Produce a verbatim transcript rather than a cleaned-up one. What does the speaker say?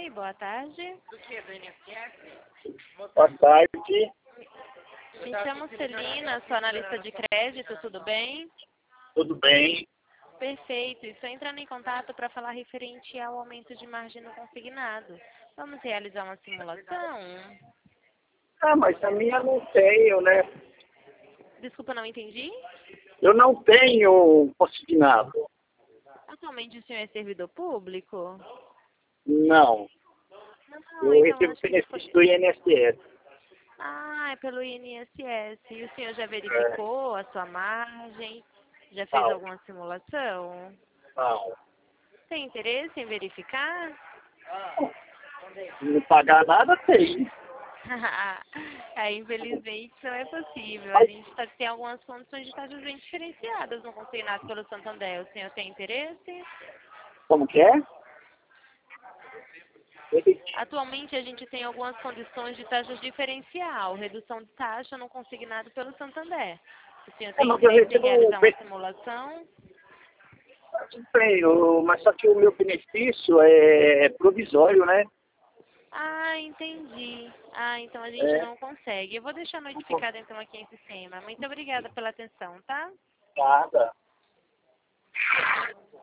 Oi, boa tarde. Boa tarde. Me chamo Celina, sou analista de crédito, tudo bem? Tudo bem? Perfeito. Estou entrando em contato para falar referente ao aumento de margem no consignado. Vamos realizar uma simulação? Ah, mas a minha não tenho, né? Desculpa, não entendi? Eu não tenho consignado. Atualmente o senhor é servidor público? Não. Não, Eu então recebo acho que benefício do I N S S. Ah, é pelo I N S S. E o senhor já É, verificou a sua margem? Já fez não, alguma simulação? não. Tem interesse em verificar? Se não pagar nada, tem. É, infelizmente não é possível. A Mas gente tá, tem algumas condições de taxas bem diferenciadas no consignado pelo Santander. O senhor tem interesse? como que é? Atualmente a gente tem algumas condições de taxas diferencial, redução de taxa no consignado pelo Santander. O senhor É, tem mas eu interesse em recebo realizar uma ben- simulação? tenho, mas só que o meu benefício é provisório, né? Ah, entendi. Ah, então a gente É, não consegue. Eu vou deixar não posso notificado então aqui em sistema. Muito obrigada pela atenção, tá? nada.